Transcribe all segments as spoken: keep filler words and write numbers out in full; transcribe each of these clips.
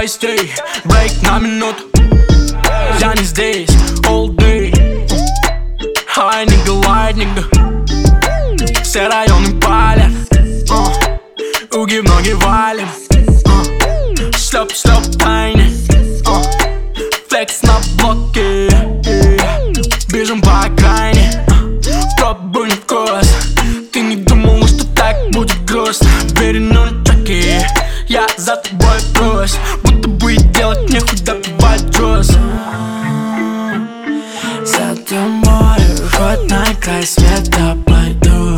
стей, брейк на минуту. Я не здесь, all day. Хай, нигга, лайт, нигга. Все районы палят, uh. Уги в ноги валим, uh. Шлеп, шлеп, тайны, uh. Флекс на блоке, yeah. Бежим по окраине, uh. Пробуй вкус. Ты не думала, что так будет грустно. Бери нунчаки, я за тобой брошь. Будто бы и делать нехуй, допивать джуз. За тобой хоть на край света пойду,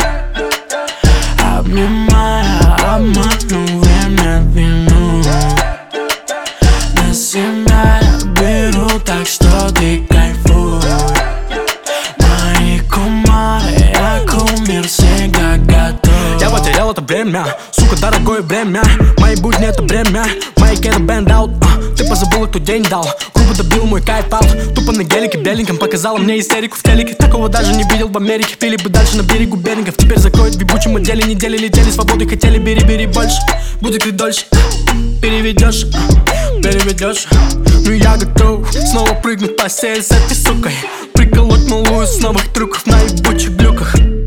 обнимая, обману время вину. На себя я беру, так что ты кайфуй. Мои кумары, я кумир, всегда готов. Я потерял это время, сука, дорогое время. Мои будни это бремя, мои get band out, uh. Ты позабыла, кто день дал, грубо добил мой кайф аут. Тупо на гелике, беленьком показала мне истерику в телеке. Такого даже не видел в Америке. Пили бы дальше на берегу Берингов. Теперь закроют в ебучем отделе. Недели летели, свободы хотели, бери, бери больше. Будет ли дольше, переведешь, переведешь. Ну я готов снова прыгнуть в постель с этой сукой, приколоть малую с новых трюков на ебучих глюках.